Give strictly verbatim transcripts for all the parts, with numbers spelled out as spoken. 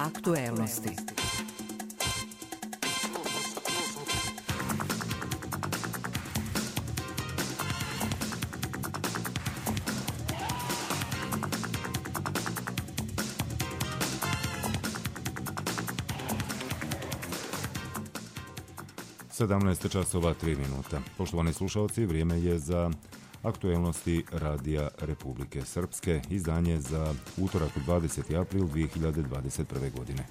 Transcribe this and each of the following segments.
Aktuelnosti. sedamnaest časova tri minuta. Poštovani slušalci, vrijeme je za aktuelnosti Radija Republike Srpske, izdanje za utorak dvadeseti april dvije hiljade dvadeset prve. godine.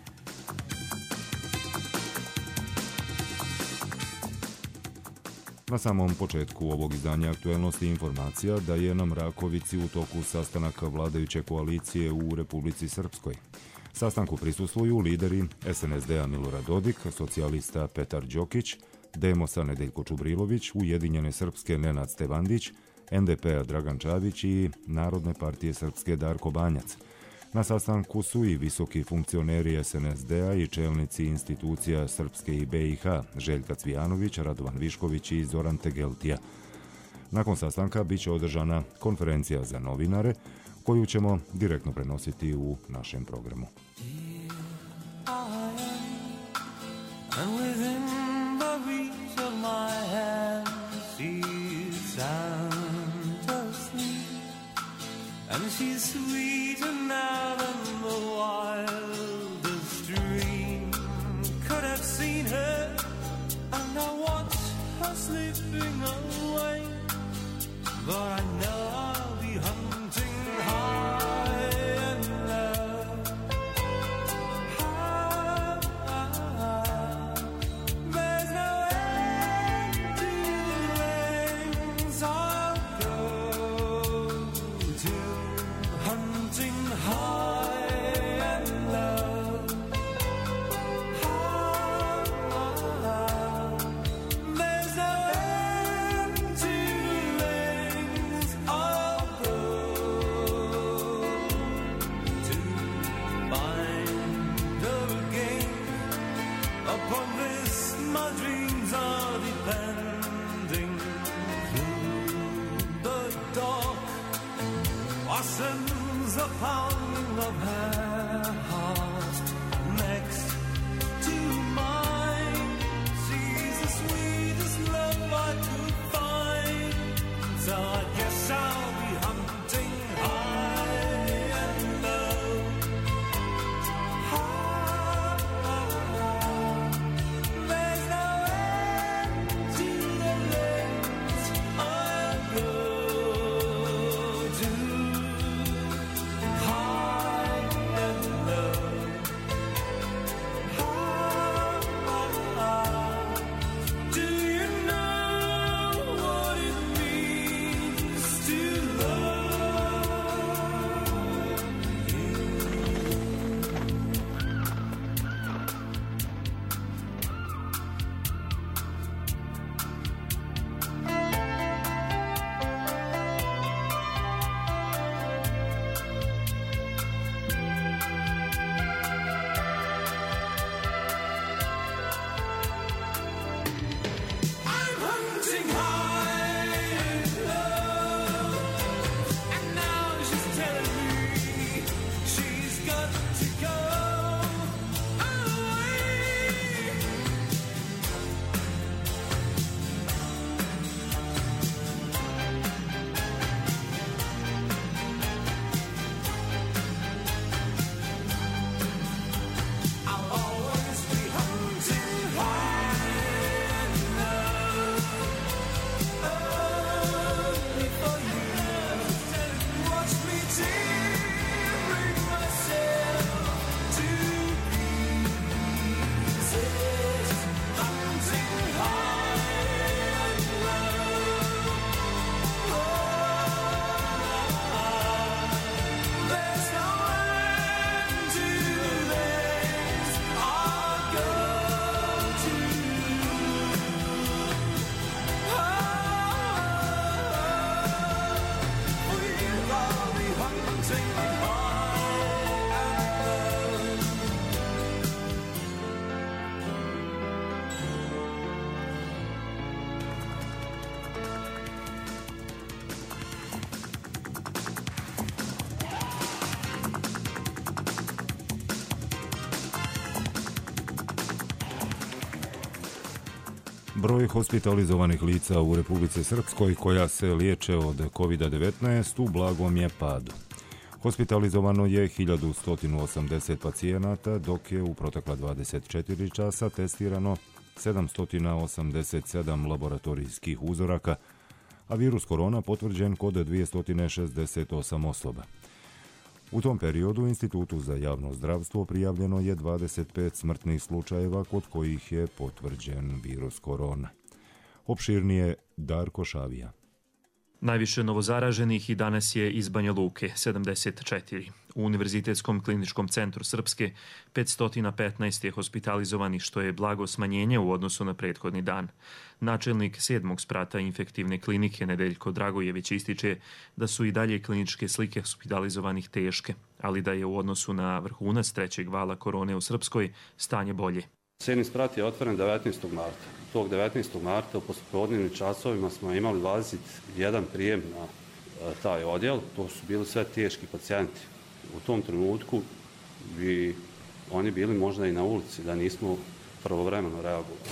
Na samom početku ovog izdanja aktuelnosti informacija da je na Mrakovici u toku sastanak vladajuće koalicije u Republici Srpskoj. Sastanku prisustvuju lideri es en es de a Milorad Dodik, socijalista Petar Đokić, Demosa Nedeljko Čubrilović, Ujedinjene Srpske Nenad Stevandić, en de pe a Dragan Čavić i Narodne partije Srpske Darko Banjac. Na sastanku su i visoki funkcioneri es en es de a i čelnici institucija Srpske i be i ha, Željka Cvijanović, Radovan Višković i Zoran Tegeltija. Nakon sastanka bit će održana konferencija za novinare, koju ćemo direktno prenositi u našem programu. And she's sweeter now than the wildest dream could have seen her, and I watch her slipping away, but I know I'll be hunting high and low. High, high. There's no end to the lengths I'll go to, hunting high and low. High, high. There's no end to the lengths I'll go to find her again. Upon this my dreams are depending. Through the dark washes the pounding of her heart next to mine. She's the sweetest love I could find, so I guess I'll be hunting high and low. High, high. There's no end to the lengths I'll go to. High and low. Broj hospitalizovanih lica u Republici Srpskoj koja se liječe od kovid devetnaest u blagom je padu. Hospitalizovano je hiljadu sto osamdeset pacijenata, dok je u protekla dvadeset četiri časa testirano sedamsto osamdeset sedam laboratorijskih uzoraka, a virus korona potvrđen kod dvjesto šezdeset osam osoba. U tom periodu Institutu za javno zdravstvo prijavljeno je dvadeset pet smrtnih slučajeva kod kojih je potvrđen virus korona. Opširnije Darko Šavija. Najviše novozaraženih i danas je iz Banja Luke, sedamdeset četiri. U Univerzitetskom kliničkom centru Srpske petsto petnaest je hospitalizovani, što je blago smanjenje u odnosu na prethodni dan. Načelnik sedmog sprata infektivne klinike Nedeljko Dragojević ističe da su i dalje kliničke slike hospitalizovanih teške, ali da je u odnosu na vrhunac trećeg vala korone u Srpskoj stanje bolje. Sedmi sprat je otvoren devetnaestog marta. Tog devetnaestog marta u poslijepodnevnim časovima smo imali dvadeset jedan prijem na taj odjel. To su bili sve teški pacijenti. U tom trenutku bi oni bili možda i na ulici da nismo pravovremeno reagovali.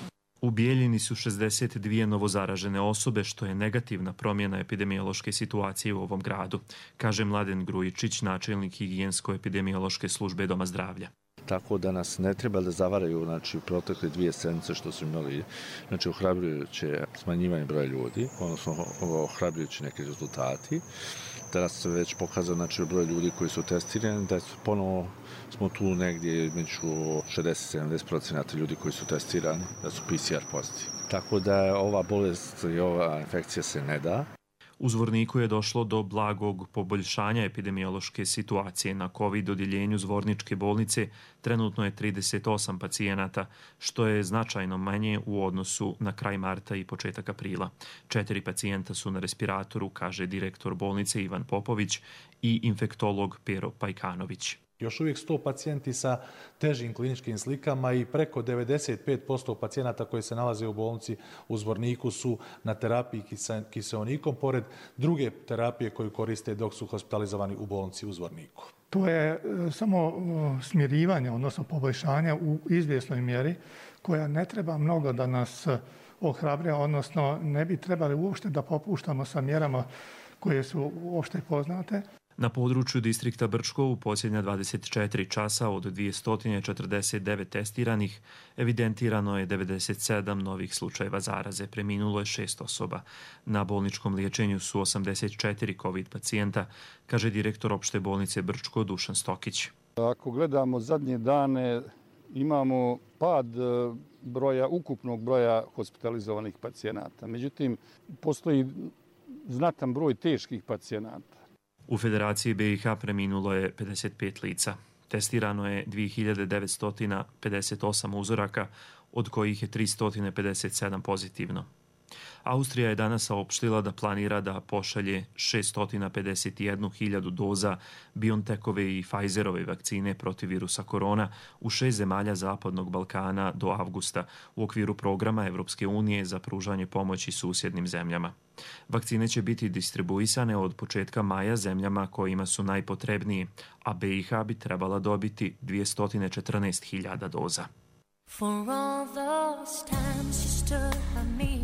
U Bijeljini su šezdeset dvije novozaražene osobe, što je negativna promjena epidemiološke situacije u ovom gradu, kaže Mladen Grujičić, načelnik higijensko-epidemiološke službe Doma zdravlja. Tako da nas ne treba da zavaraju, znači, protekle dvije sedmice što su imali, znači, ohrabrujuće smanjivanje broja ljudi, odnosno ohrabrujući neki rezultati. Danas se već pokazao, znači, broj ljudi koji su testirani, da su ponovo smo tu negdje među šezdeset do sedamdeset procenata ljudi koji su testirani, da su P C R pozitivni. Tako da ova bolest i ova infekcija se ne da. U Zvorniku je došlo do blagog poboljšanja epidemiološke situacije. Na COVID odjeljenju Zvorničke bolnice trenutno je trideset osam pacijenata, što je značajno manje u odnosu na kraj marta i početak aprila. Četiri pacijenta su na respiratoru, kaže direktor bolnice Ivan Popović i infektolog Pero Pajkanović. Još uvijek sto pacijenti sa težim kliničkim slikama i preko devedeset pet posto pacijenata koji se nalaze u bolnici u Zvorniku su na terapiji kiseonikom, pored druge terapije koju koriste dok su hospitalizovani u bolnici u Zvorniku. To je samo smirivanje, odnosno poboljšanje u izvjesnoj mjeri koja ne treba mnogo da nas ohrabre, odnosno ne bi trebali uopšte da popuštamo sa mjerama koje su uopšte poznate. Na području distrikta Brčko u posljednja dvadeset četiri časa od dvjesto četrdeset devet testiranih evidentirano je devedeset sedam novih slučajeva zaraze, preminulo je šest osoba. Na bolničkom liječenju su osamdeset četiri COVID pacijenta, kaže direktor opšte bolnice Brčko Dušan Stokić. Ako gledamo zadnje dane, imamo pad broja, ukupnog broja hospitalizovanih pacijenata. Međutim, postoji znatan broj teških pacijenata. U Federaciji B i H preminulo je pedeset pet lica. Testirano je dvije hiljade devetsto pedeset osam uzoraka, od kojih je tristo pedeset sedam pozitivno. Austrija je danas saopštila da planira da pošalje šesto pedeset jednu hiljadu doza BioNTechove i Pfizerove vakcine protiv virusa korona u šest zemalja Zapadnog Balkana do avgusta u okviru programa Evropske unije za pružanje pomoći susjednim zemljama. Vakcine će biti distribuisane od početka maja zemljama kojima su najpotrebnije, a B i H bi trebala dobiti dvjesto četrnaest hiljada doza. For all those times you stood by me,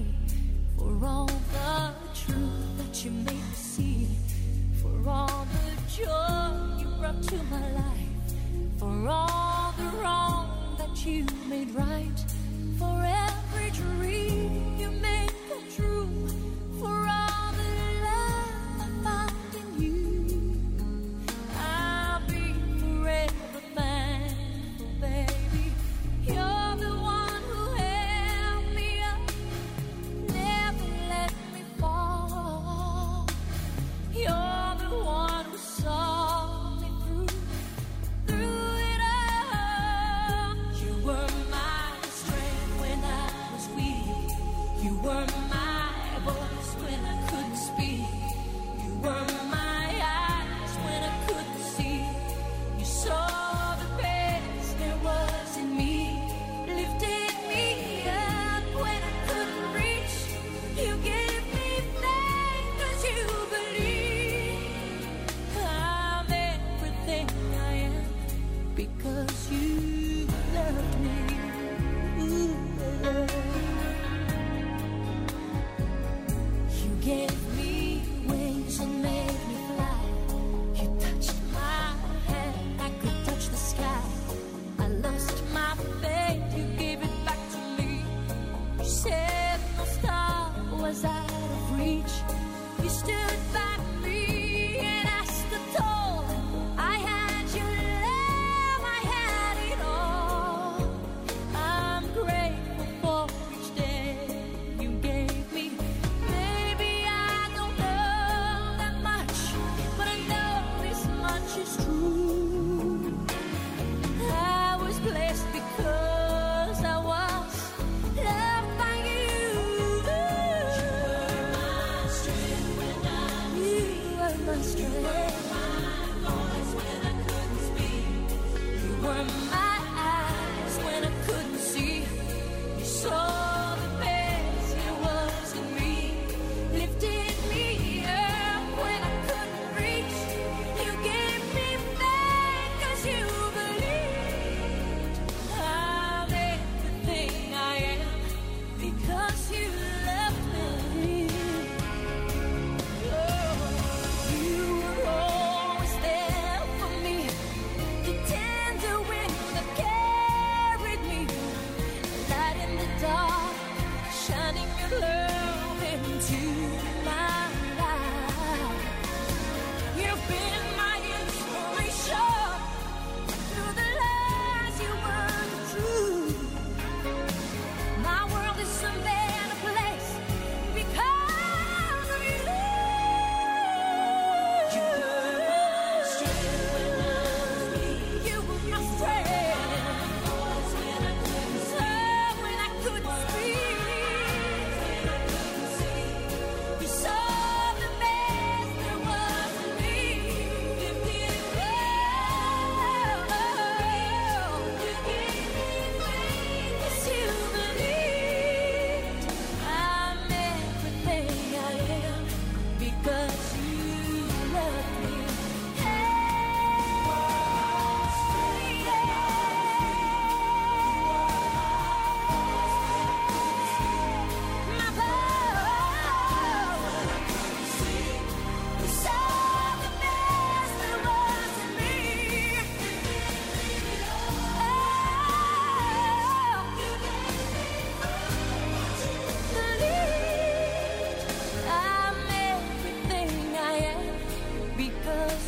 for all the truth that you made me see, for all the joy you brought to my life, for all the wrong that you made right, for every dream you made come true, for all the love I found in you, I'll be forever thankful, baby. You're the one who held me up, never let me fall. You're the one who saw me through, through it all. You were my strength when I was weak. You were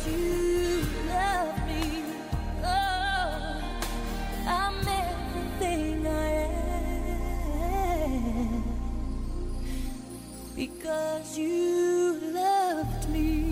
because you love me. Oh, I'm everything I am because you loved me.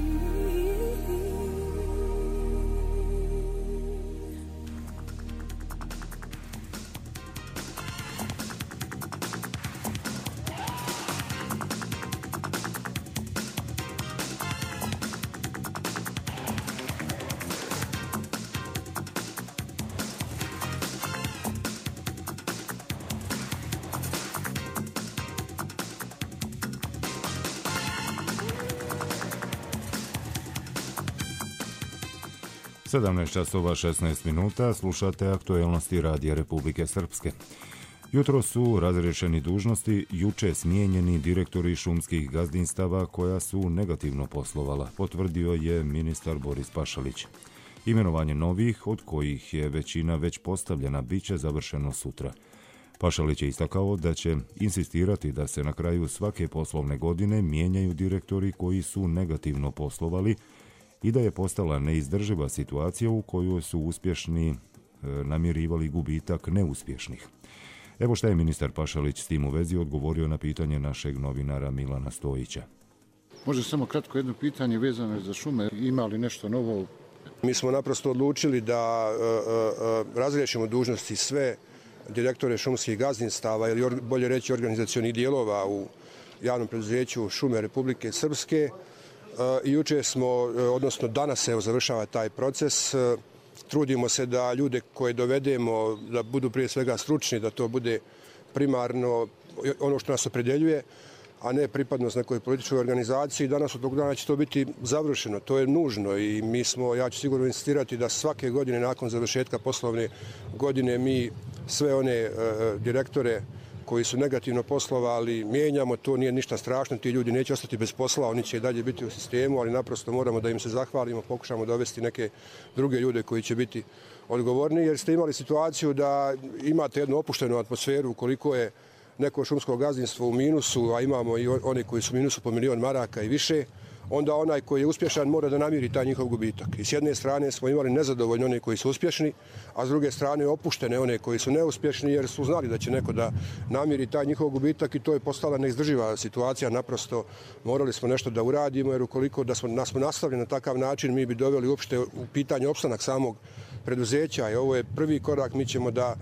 sedamnaest časova šesnaest minuta, slušate aktuelnosti Radija Republike Srpske. Jutro su razrešeni dužnosti juče smijenjeni direktori šumskih gazdinstava koja su negativno poslovala, potvrdio je ministar Boris Pašalić. Imenovanje novih, od kojih je većina već postavljena, bit će završeno sutra. Pašalić je istakao da će insistirati da se na kraju svake poslovne godine mijenjaju direktori koji su negativno poslovali i da je postala neizdrživa situacija u kojoj su uspješni e, namirivali gubitak neuspješnih. Evo šta je ministar Pašalić s tim u vezi odgovorio na pitanje našeg novinara Milana Stojića. Može samo kratko jedno pitanje vezano za šume. Ima li nešto novo? Mi smo naprosto odlučili da e, e, razriješimo dužnosti sve direktore šumskih gazdinstava ili or, bolje reći organizacionih dijelova u javnom preduzeću Šume Republike Srpske. I juče smo, odnosno danas se završava taj proces. Trudimo se da ljude koje dovedemo da budu prije svega stručni, da to bude primarno ono što nas opredeljuje, a ne pripadnost nekoj političkoj organizaciji. Danas od tog dana će to biti završeno. To je nužno i mi smo, ja ću sigurno insistirati da svake godine nakon završetka poslovne godine mi sve one uh, direktore koji su negativno poslovali, mijenjamo, to nije ništa strašno, ti ljudi neće ostati bez posla, oni će i dalje biti u sistemu, ali naprosto moramo da im se zahvalimo, pokušamo dovesti neke druge ljude koji će biti odgovorni, jer ste imali situaciju da imate jednu opuštenu atmosferu ukoliko je neko šumsko gazdinstvo u minusu, a imamo i one koji su u minusu po milion maraka i više, onda onaj koji je uspješan mora da namiri taj njihov gubitak. I s jedne strane smo imali nezadovoljne one koji su uspješni, a s druge strane opuštene one koji su neuspješni jer su znali da će neko da namiri taj njihov gubitak i to je postala neizdrživa situacija. Naprosto morali smo nešto da uradimo jer ukoliko da smo, da smo nastavili na takav način mi bi doveli uopšte u pitanje opstanak samog preduzeća i ovo je prvi korak. Mi ćemo da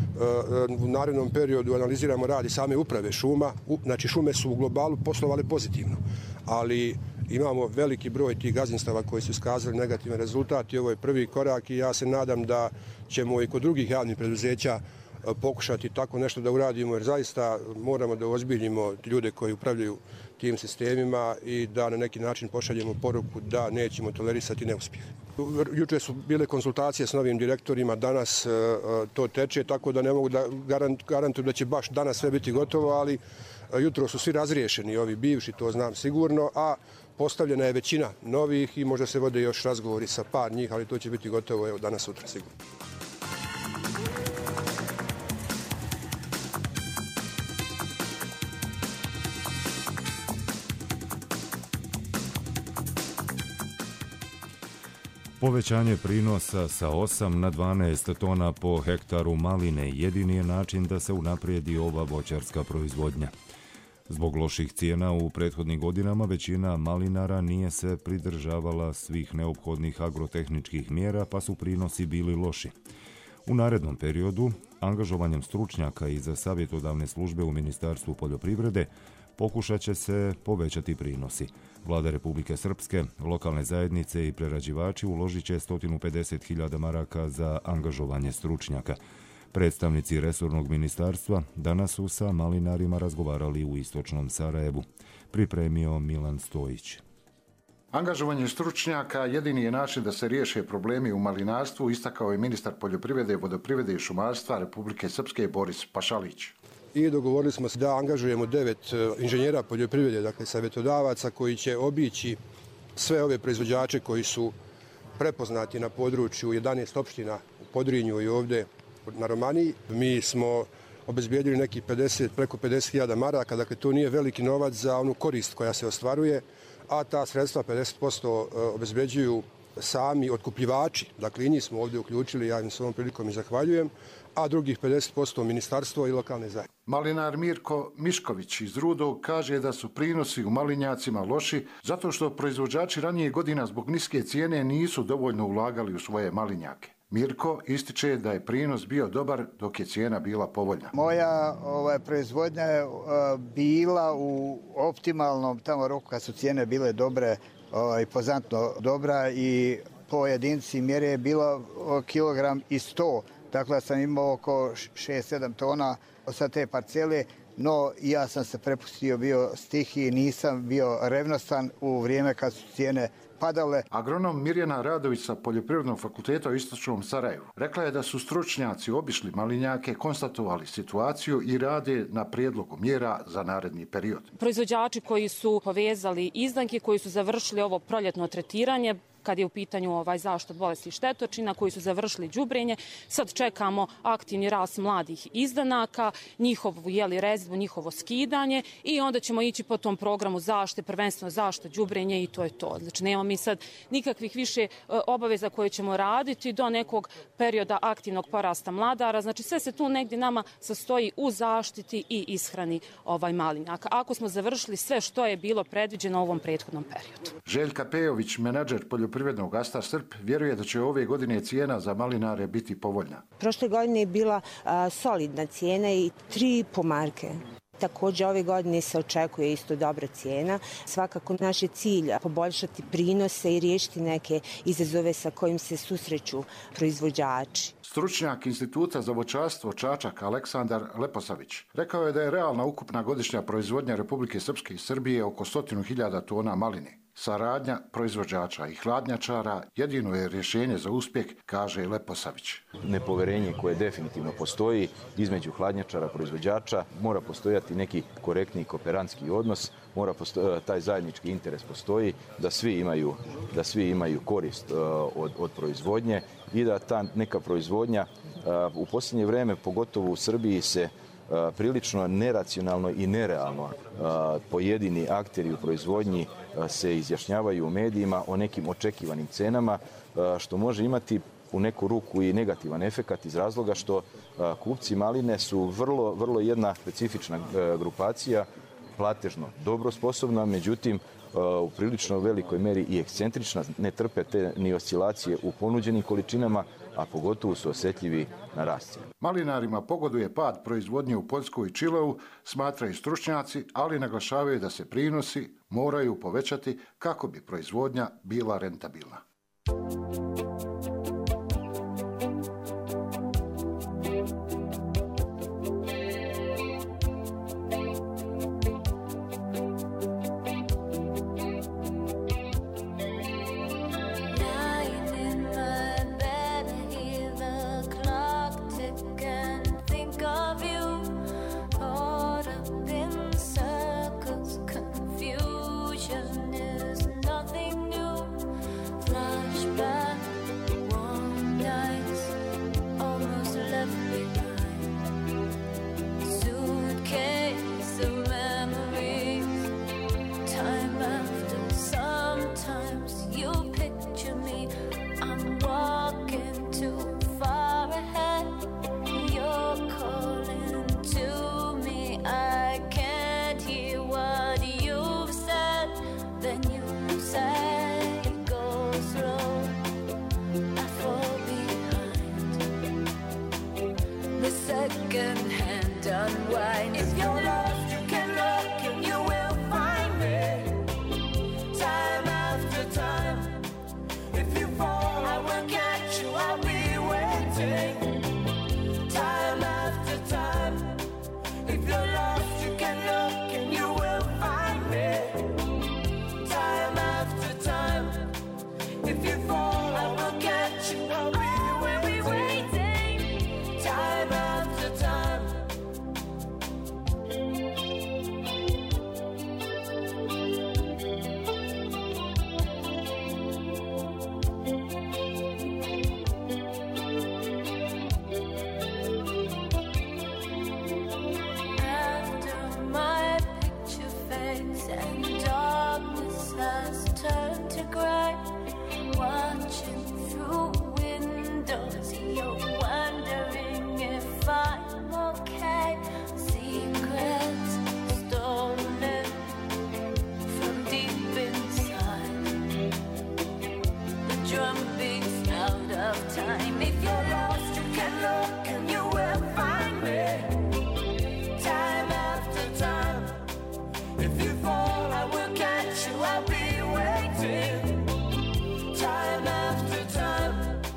u narednom periodu analiziramo rad i same uprave šuma. Znači šume su u globalu poslovale pozitivno, ali imamo veliki broj tih gazdinstava koji su iskazali negativan rezultat i ovo je prvi korak i ja se nadam da ćemo i kod drugih javnih preduzeća pokušati tako nešto da uradimo jer zaista moramo da ozbiljimo ljude koji upravljaju tim sistemima i da na neki način pošaljemo poruku da nećemo tolerisati neuspjeh. Juče su bile konsultacije s novim direktorima, danas to teče, tako da ne mogu da garantujem da će baš danas sve biti gotovo, ali jutro su svi razriješeni, ovi bivši, to znam sigurno, a postavljena je većina novih i možda se vode još razgovori sa par njih, ali to će biti gotovo evo, danas, sutra sigurno. Povećanje prinosa sa osam na dvanaest tona po hektaru maline jedini je način da se unaprijedi ova voćarska proizvodnja. Zbog loših cijena u prethodnim godinama većina malinara nije se pridržavala svih neophodnih agrotehničkih mjera pa su prinosi bili loši. U narednom periodu, angažovanjem stručnjaka i za savjetodavne službe u Ministarstvu poljoprivrede, pokušat će se povećati prinosi. Vlada Republike Srpske, lokalne zajednice i prerađivači uložit će sto pedeset hiljada maraka za angažovanje stručnjaka. Predstavnici resornog ministarstva danas su sa malinarima razgovarali u istočnom Sarajevu. Pripremio Milan Stojić. Angažovanje stručnjaka jedini je način da se riješe problemi u malinarstvu, istakao je ministar poljoprivrede, vodoprivrede i šumarstva Republike Srpske Boris Pašalić. I dogovorili smo se da angažujemo devet inženjera poljoprivrede, dakle savjetodavaca koji će obići sve ove proizvođače koji su prepoznati na području jedanaest opština u Podrinju i ovdje na Romaniji. Mi smo obezbijedili neki pedeset, preko pedeset hiljada maraka, dakle to nije veliki novac za onu korist koja se ostvaruje, a ta sredstva pedeset posto obezbeđuju sami otkupljivači. Dakle, i njih smo ovdje uključili, ja im s ovom prilikom i zahvaljujem, a drugih pedeset posto ministarstvo i lokalne zajednice. Malinar Mirko Mišković iz Rudog kaže da su prinosi u malinjacima loši zato što proizvođači ranije godina zbog niske cijene nisu dovoljno ulagali u svoje malinjake. Mirko ističe da je prinos bio dobar dok je cijena bila povoljna. Moja ovaj, proizvodnja je uh, bila u optimalnom tamo roku kad su cijene bile dobre, ovaj, pozantno dobra i po jedinici mjere je bilo kilogram i sto. Dakle, sam imao oko šest sedam tona sa te parcele, no ja sam se prepustio bio stihiji, nisam bio revnostan u vrijeme kad su cijene padale. Agronom Mirjana Radović sa Poljoprivrednog fakulteta u Istočnom Sarajevu rekla je da su stručnjaci obišli malinjake, konstatovali situaciju i rade na prijedlogu mjera za naredni period. Proizvođači koji su povezali izdanke, koji su završili ovo proljetno tretiranje, kad je u pitanju ovaj zaštita od bolesti štetočina, koji su završili đubrenje. Sad čekamo aktivni rast mladih izdanaka, njihovu jeli rezidbu, njihovo skidanje i onda ćemo ići po tom programu zaštite, prvenstveno zaštita đubrenje i to je to. Znači nemamo mi sad nikakvih više obaveza koje ćemo raditi do nekog perioda aktivnog porasta mladara. Znači sve se tu negdje nama sastoji u zaštiti i ishrani ovaj malinjaka. Ako smo završili sve što je bilo predviđeno u ovom prethodnom periodu. Željka Pejović, menadžer poljoprivrednog Astar Srp, vjeruje da će ove godine cijena za malinare biti povoljna. Prošle godine je bila a, solidna cijena i tri po marke. Također ove godine se očekuje isto dobra cijena. Svakako naš je cilj poboljšati prinose i riješiti neke izazove sa kojim se susreću proizvođači. Stručnjak Instituta za voćarstvo Čačak Aleksandar Leposavić rekao je da je realna ukupna godišnja proizvodnja Republike Srpske i Srbije oko stotinu hiljada tona maline. Saradnja proizvođača i hladnjačara jedino je rješenje za uspjeh, kaže Leposavić. Nepoverenje koje definitivno postoji između hladnjačara i proizvođača, mora postojati neki korektni kooperantski odnos, mora postojati, taj zajednički interes postoji da svi imaju, da svi imaju korist uh, od, od proizvodnje i da ta neka proizvodnja uh, u posljednje vrijeme, pogotovo u Srbiji, se prilično neracionalno i nerealno pojedini akteri u proizvodnji se izjašnjavaju u medijima o nekim očekivanim cenama, što može imati u neku ruku i negativan efekat iz razloga što kupci maline su vrlo, vrlo jedna specifična grupacija, platežno dobro sposobna, međutim u prilično velikoj meri i ekscentrična, ne trpe te ni oscilacije u ponuđenim količinama, a pogotovo su osjetljivi na rast cijena. Malinarima pogoduje pad proizvodnje u Poljskoj i Čileu, smatraju stručnjaci, ali naglašavaju da se prinosi moraju povećati kako bi proizvodnja bila rentabilna. Time after time drum beats out of time. If you're lost, you can look and you will find me. Time after time. If you fall, I will catch you. I'll be waiting. Time after time.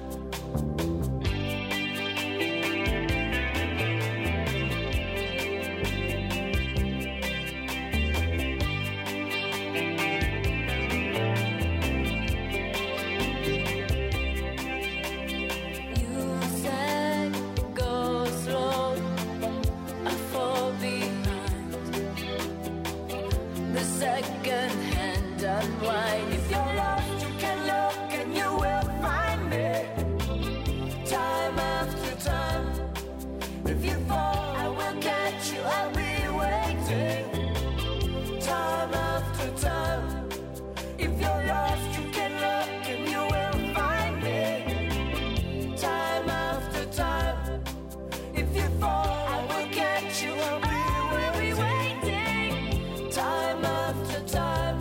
Second hand unwind. If you're lost, you can look and you will find me. Time after time. If you fall, I will catch you. I'll be waiting. Time after time. If you're lost, you can look and you will find me. Time after time. If you fall, I will catch you. I'll be waiting. Time after time.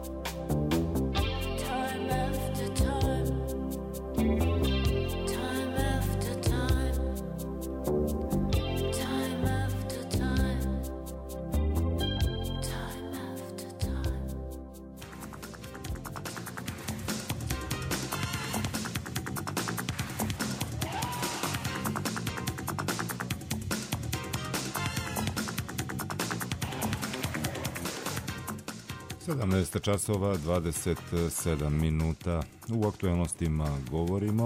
Time after time. Time after time. Time after time. Time after time. sedamnaest časova dvadeset sedam minuta. U aktualnostima govorimo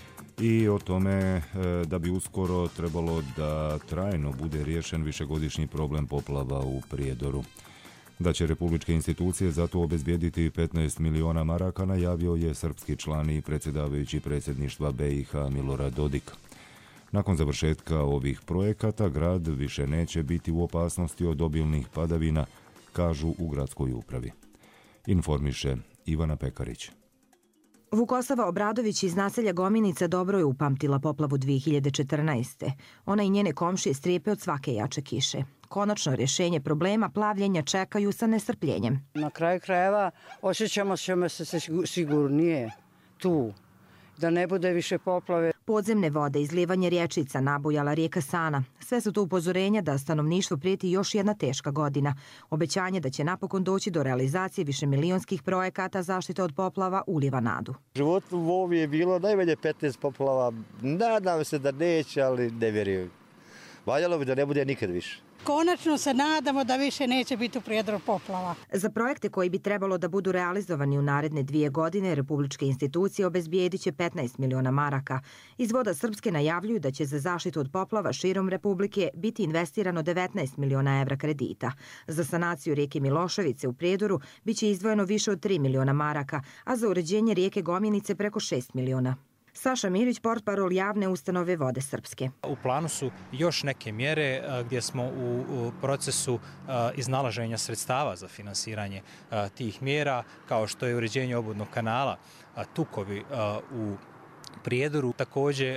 i o tome e, da bi uskoro trebalo da trajno bude riješen višegodišnji problem poplava u Prijedoru. Da će republičke institucije za to obezbijediti petnaest miliona maraka najavio je srpski član i predsjedavajući predsjedništva B i H Milorad Dodik. Nakon završetka ovih projekata grad više neće biti u opasnosti od obilnih padavina, kažu u gradskoj upravi. Informiše Ivana Pekarić. Vukosava Obradović iz naselja Gominica dobro je upamtila poplavu dvije hiljade četrnaeste. Ona i njene komšije strepe od svake jače kiše. Konačno rješenje problema plavljenja čekaju sa nestrpljenjem. Na kraju krajeva osjećamo se sigurnije tu, da ne bude više poplave. Podzemne vode, izlijevanje rječica, nabujala rijeka Sana. Sve su to upozorenja da stanovništvu prijeti još jedna teška godina. Obećanje da će napokon doći do realizacije višemilionskih projekata zaštite od poplava uliva nadu. Život u Vovi je bilo najmanje petnaest poplava. Nadam se da neće, ali ne vjerujem. Valjalo bi da ne bude nikad više. Konačno se nadamo da više neće biti u Prijedoru poplava. Za projekte koji bi trebalo da budu realizovani u naredne dvije godine, republičke institucije obezbijedit će petnaest miliona maraka. Iz Voda Srpske najavljuju da će za zaštitu od poplava širom Republike biti investirano devetnaest miliona evra kredita. Za sanaciju rijeke Miloševice u Prijedoru biće izdvojeno više od tri miliona maraka, a za uređenje rijeke Gominice preko šest miliona. Saša Mirić, portparol javne ustanove Vode Srpske. U planu su još neke mjere gdje smo u, u procesu iznalaženja sredstava za finansiranje tih mjera, kao što je uređenje obodnog kanala Tukovi u Prijedoru, također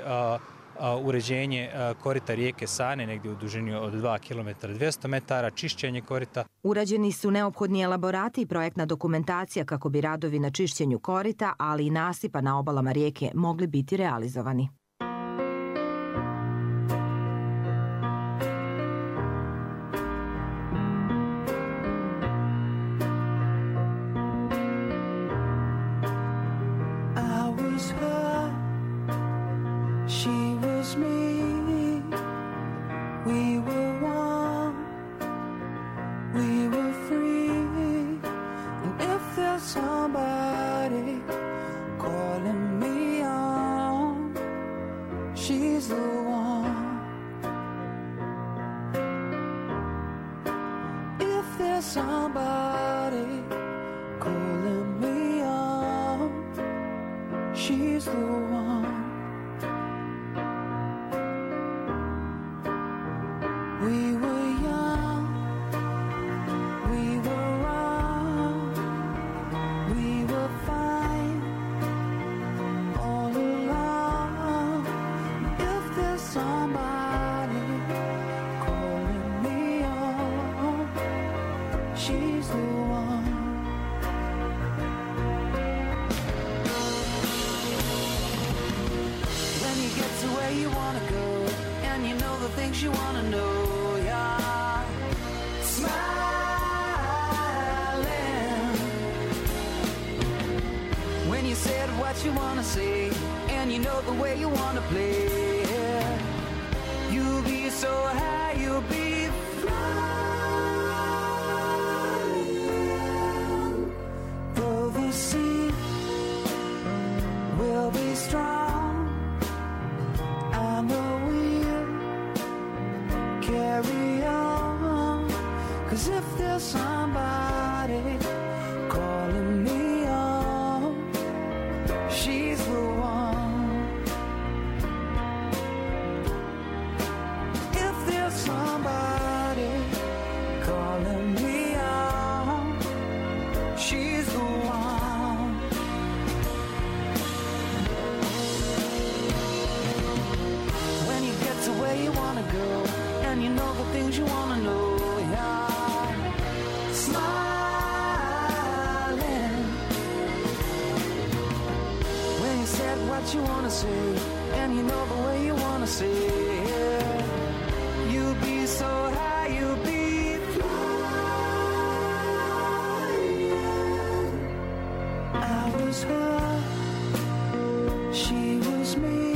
uređenje korita rijeke Sane negdje u dužini od dva kilometra dvjesto metara, čišćenje korita. Urađeni su neophodni elaborati i projektna dokumentacija kako bi radovi na čišćenju korita, ali i nasipa na obalama rijeke mogli biti realizovani. where you wanna go, and you know the things you wanna know. Yeah, smiling when you said what you wanna say, and you know the way you wanna play. You'll be so high, you'll be flying. Though the sea will be strong, I know we'll carry on. 'Cause if there's somebody calling me on, she's the one. If there's somebody calling me on, she's the one. When you get to where you wanna go, and you know the things you wanna know, yeah. Smiling when you said what you wanna say, and you know the way you wanna say it. You'll be so high, you'll be flying. I was her, she was me.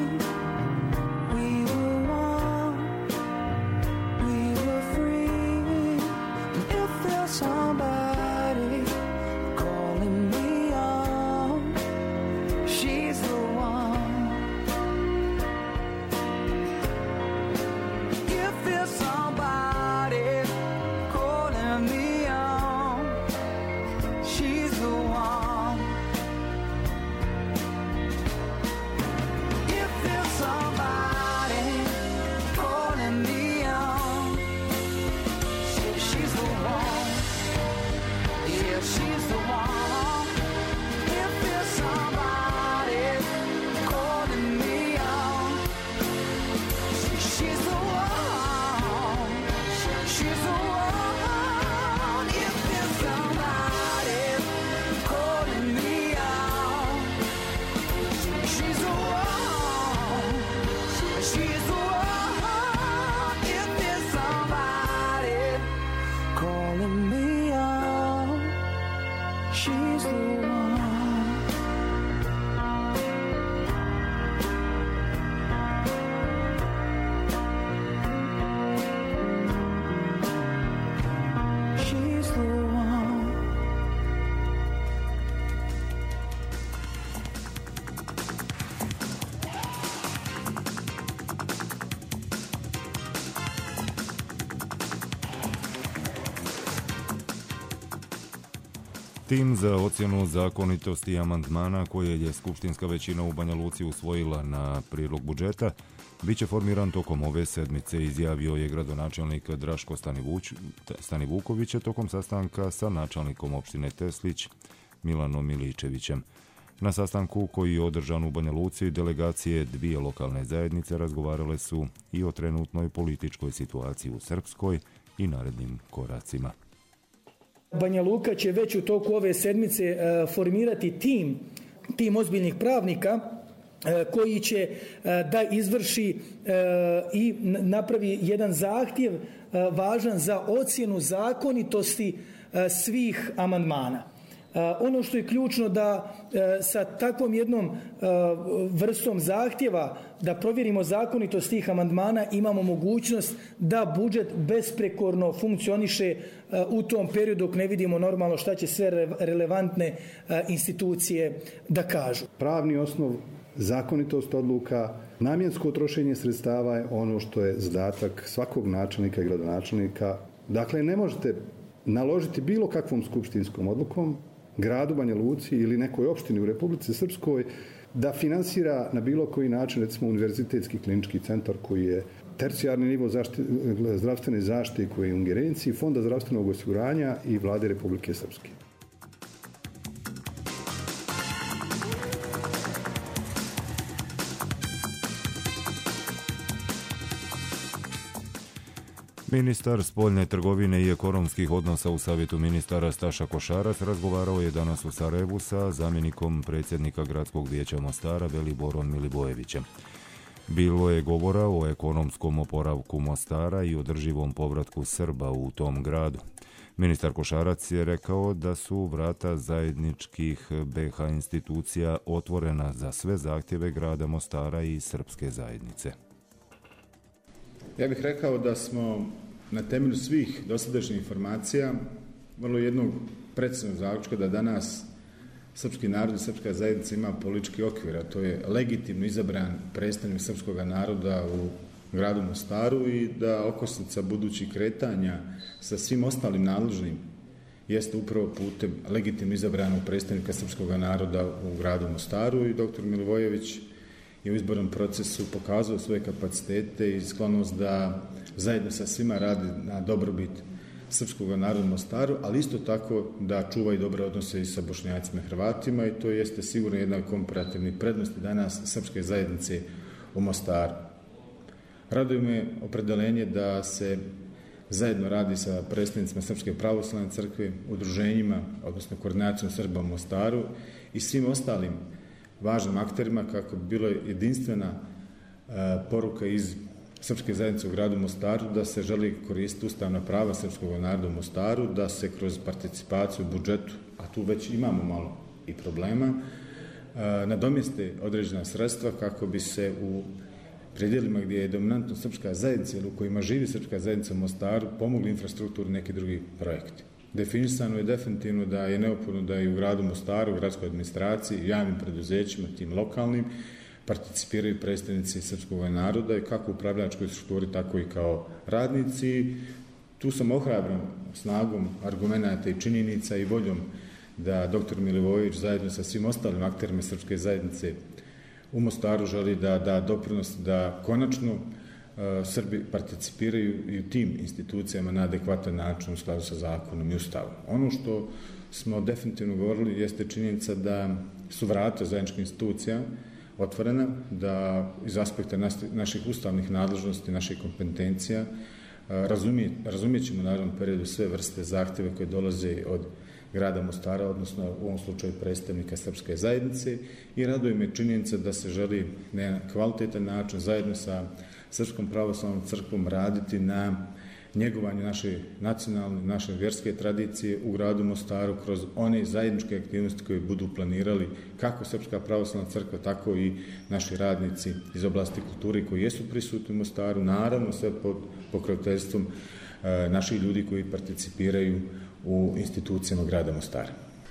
We were one, we were free. And if there's somebody calling me on, she's the one. If there's somebody calling me on, she's the one. If there's somebody calling me on, she's the one. Yeah, she's the one. If there's somebody calling me on, she's the one. She's the one. If there's somebody calling me on, she's the one. She's the one. If there's somebody calling me on, she's the one. She's the one. Tim za ocjenu zakonitosti amandmana koje je skupštinska većina u Banja Luci usvojila na prijedlog budžeta bit će formiran tokom ove sedmice, izjavio je gradonačelnik Draško Stanivuć, Stanivuković tokom sastanka sa načelnikom opštine Teslić Milanom Miličevićem. Na sastanku koji je održan u Banja Luci, delegacije dvije lokalne zajednice razgovarale su i o trenutnoj političkoj situaciji u Srpskoj i narednim koracima. Banja Luka će već u toku ove sedmice e, formirati tim, tim ozbiljnih pravnika e, koji će e, da izvrši e, i napravi jedan zahtjev e, važan za ocjenu zakonitosti e, svih amandmana. Ono što je ključno da sa takvom jednom vrstom zahtjeva da provjerimo zakonitost tih amandmana imamo mogućnost da budžet besprekorno funkcioniše u tom periodu dok ne vidimo normalno šta će sve relevantne institucije da kažu. Pravni osnov, zakonitost odluka, namjensko trošenje sredstava je ono što je zadatak svakog načelnika i gradonačelnika. Dakle, ne možete naložiti bilo kakvom skupštinskom odlukom gradu Banja Luci ili nekoj opštini u Republici Srpskoj da finansira na bilo koji način, recimo, univerzitetski klinički centar koji je tercijarni nivo zaštite, zdravstvene zaštite koji je u ingerenciji Fonda zdravstvenog osiguranja i Vlade Republike Srpske. Ministar spoljne trgovine i ekonomskih odnosa u Savjetu ministara Staša Košarac razgovarao je danas u Sarajevu sa zamjenikom predsjednika Gradskog vijeća Mostara Veliborom Milibojevićem. Bilo je govora o ekonomskom oporavku Mostara i održivom povratku Srba u tom gradu. Ministar Košarac je rekao da su vrata zajedničkih be ha institucija otvorena za sve zahtjeve grada Mostara i srpske zajednice. Ja bih rekao da smo na temelju svih dosadašnjih informacija vrlo jednog preciznog zaključka da danas srpski narod i srpska zajednica ima politički okvir, a to je legitimno izabran predstavnik srpskog naroda u gradu Mostaru i da okosnica budućih kretanja sa svim ostalim nadležnim jeste upravo putem legitimno izabranog predstavnika srpskog naroda u gradu Mostaru i doktor Milivojević je u izbornom procesu pokazao svoje kapacitete i sklonost da zajedno sa svima radi na dobrobit srpskog naroda u Mostaru, ali isto tako da čuva i dobre odnose i sa Bošnjacima i Hrvatima i to jeste sigurno jedna od komparativnih prednosti danas srpske zajednice u Mostaru. Raduje me opredelenje da se zajedno radi sa predstavnicima Srpske pravoslavne crkve, udruženjima, odnosno koordinacijom Srba u Mostaru i svim ostalim važnim akterima kako bi bilo jedinstvena poruka iz Srpske zajednice u gradu Mostaru da se želi koristiti ustavna prava srpskog naroda u Mostaru, da se kroz participaciju u budžetu, a tu već imamo malo i problema, nadomjeste određena sredstva kako bi se u predjelima gdje je dominantno srpska zajednica ili u kojima živi srpska zajednica u Mostaru pomogli infrastrukturu neki drugi projekti. Definisano je definitivno da je neophodno da i u gradu Mostaru, u gradskoj administraciji, javnim preduzećima, tim lokalnim, participiraju predstavnici srpskog naroda i kako u upravljačkoj strukturi, tako i kao radnici. Tu sam ohrabran snagom argumenata i činjenica i voljom da doktor Milivojević zajedno sa svim ostalim akterima srpske zajednice u Mostaru želi da da doprinos da konačno uh, Srbi participiraju i u tim institucijama na adekvatan način u skladu sa zakonom i ustavom. Ono što smo definitivno govorili jeste činjenica da su vrata zajedničkih institucija otvorena, da iz aspekta naših ustavnih nadležnosti, naših kompetencija razumije, razumijet ćemo u narednom periodu sve vrste zahtjeve koje dolaze od grada Mostara, odnosno u ovom slučaju predstavnika srpske zajednice i raduje me činjenica da se želi na kvalitetan način zajedno sa Srpskom pravoslavnom crkvom raditi na njegovanju naše nacionalne, naše vjerske tradicije u gradu Mostaru kroz one zajedničke aktivnosti koje budu planirali kako Srpska pravoslavna crkva, tako i naši radnici iz oblasti kulture koji jesu prisutni u Mostaru, naravno sve pod pokroviteljstvom e, naših ljudi koji participiraju u institucijama grada Mostara.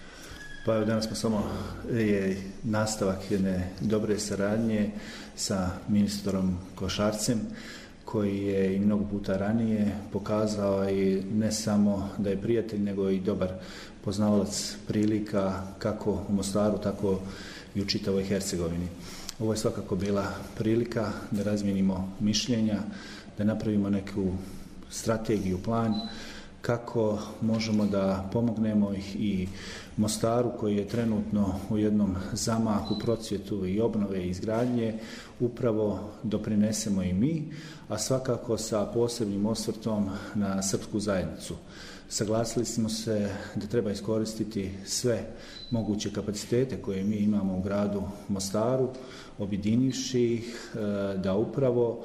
Pa evo danas smo samo je nastavak jedne dobre saradnje sa ministrom Košarcem koji je i mnogo puta ranije pokazao i ne samo da je prijatelj, nego i dobar poznavalac prilika kako u Mostaru, tako i u čitavoj Hercegovini. Ovo je svakako bila prilika da razmijenimo mišljenja, da napravimo neku strategiju, plan kako možemo da pomognemo i Mostaru koji je trenutno u jednom zamahu, procvjetu i obnove i izgradnje, upravo doprinesemo i mi, a svakako sa posebnim osvrtom na srpsku zajednicu. Saglasili smo se da treba iskoristiti sve moguće kapacitete koje mi imamo u gradu Mostaru, objedinivši ih da upravo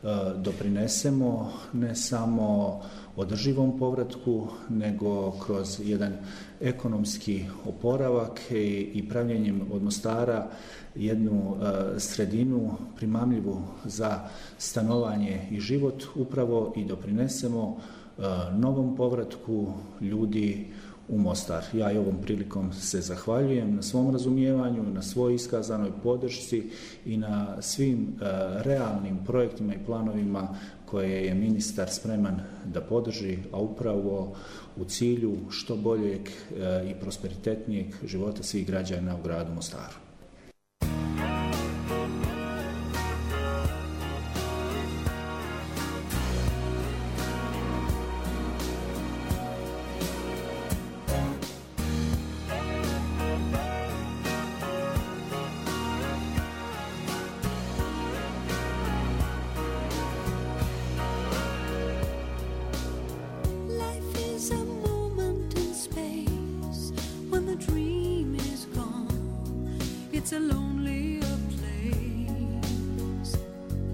doprinesemo ne samo održivom povratku, nego kroz jedan ekonomski oporavak i pravljenjem od Mostara jednu sredinu primamljivu za stanovanje i život, upravo i doprinesemo novom povratku ljudi u Mostar. Ja i ovom prilikom se zahvaljujem na svom razumijevanju, na svoj iskazanoj podršci i na svim realnim projektima i planovima koje je ministar spreman da podrži, a upravo u cilju što boljeg i prosperitetnijeg života svih građana u gradu Mostaru. It's a lonelier place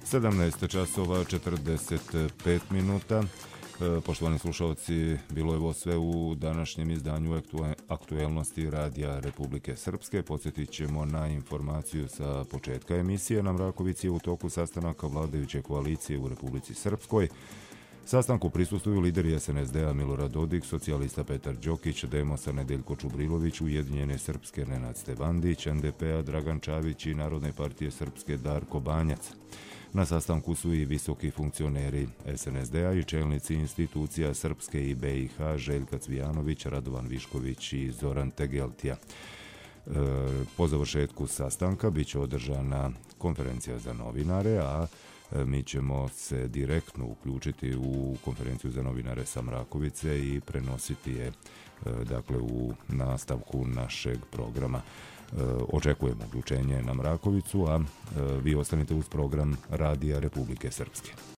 sedamnaest časova četrdeset pet minuta. Poštovani slušalci, bilo je ovo sve u današnjem izdanju aktuelnosti Radija Republike Srpske. Podsjetit ćemo na informaciju sa početka emisije. Na Mrakovici je u toku sastanaka vladajuće koalicije u Republici Srpskoj. Sastanku prisustvuju lideri es en es de a Milorad Dodik, socijalista Petar Đokić, Demosa Nedeljko Čubrilović, Ujedinjene Srpske Nenad Stevandić, en de pe a Dragan Čavić i Narodne partije Srpske Darko Banjac. Na sastanku su i visoki funkcioneri es en es de a i čelnici institucija Srpske i be i ha Željka Cvijanović, Radovan Višković i Zoran Tegeltija. E, po završetku sastanka bit će održana konferencija za novinare, a mi ćemo se direktno uključiti u konferenciju za novinare sa Mrakovice i prenositi je dakle u nastavku našeg programa. Očekujemo uključenje na Mrakovicu, a vi ostanite uz program Radija Republike Srpske.